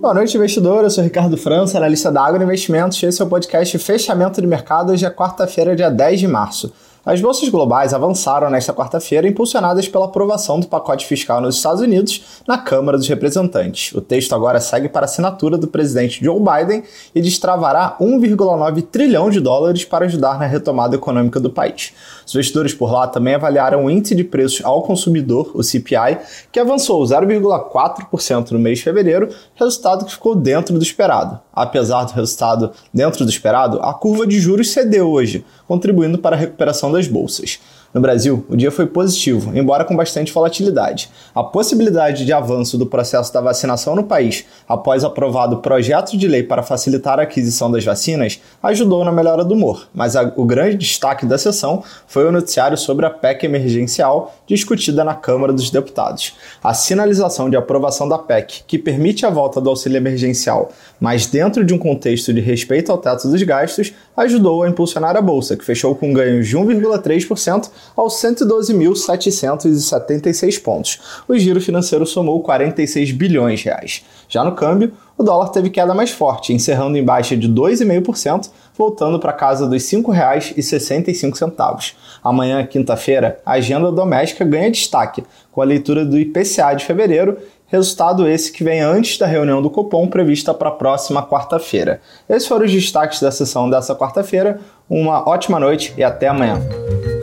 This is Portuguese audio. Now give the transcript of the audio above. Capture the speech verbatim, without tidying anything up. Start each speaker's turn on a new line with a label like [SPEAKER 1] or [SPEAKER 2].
[SPEAKER 1] Boa noite, investidor. Eu sou Ricardo França, analista da Agro Investimentos. Esse é o podcast Fechamento de Mercado, hoje é quarta-feira, dia dez de março. As bolsas globais avançaram nesta quarta-feira, impulsionadas pela aprovação do pacote fiscal nos Estados Unidos na Câmara dos Representantes. O texto agora segue para a assinatura do presidente Joe Biden e destravará um vírgula nove trilhão de dólares para ajudar na retomada econômica do país. Os investidores por lá também avaliaram o índice de preços ao consumidor, o C P I, que avançou zero vírgula quatro por cento no mês de fevereiro, resultado que ficou dentro do esperado. Apesar do resultado dentro do esperado, a curva de juros cedeu hoje, contribuindo para a recuperação das bolsas. No Brasil, o dia foi positivo, embora com bastante volatilidade. A possibilidade de avanço do processo da vacinação no país, após aprovado o projeto de lei para facilitar a aquisição das vacinas, ajudou na melhora do humor, mas a, o grande destaque da sessão foi o noticiário sobre a P E C emergencial discutida na Câmara dos Deputados. A sinalização de aprovação da P E C, que permite a volta do auxílio emergencial, mas dentro de um contexto de respeito ao teto dos gastos, ajudou a impulsionar a Bolsa, que fechou com ganhos de um vírgula três por cento aos cento e doze mil setecentos e setenta e seis pontos. O giro financeiro somou quarenta e seis bilhões de reais. Já no câmbio, o dólar teve queda mais forte, encerrando em baixa de dois vírgula cinco por cento, voltando para casa dos cinco reais e sessenta e cinco centavos. Amanhã, quinta-feira, a agenda doméstica ganha destaque, com a leitura do I P C A de fevereiro, resultado esse que vem antes da reunião do Copom prevista para a próxima quarta-feira. Esses foram os destaques da sessão dessa quarta-feira. Uma ótima noite e até amanhã.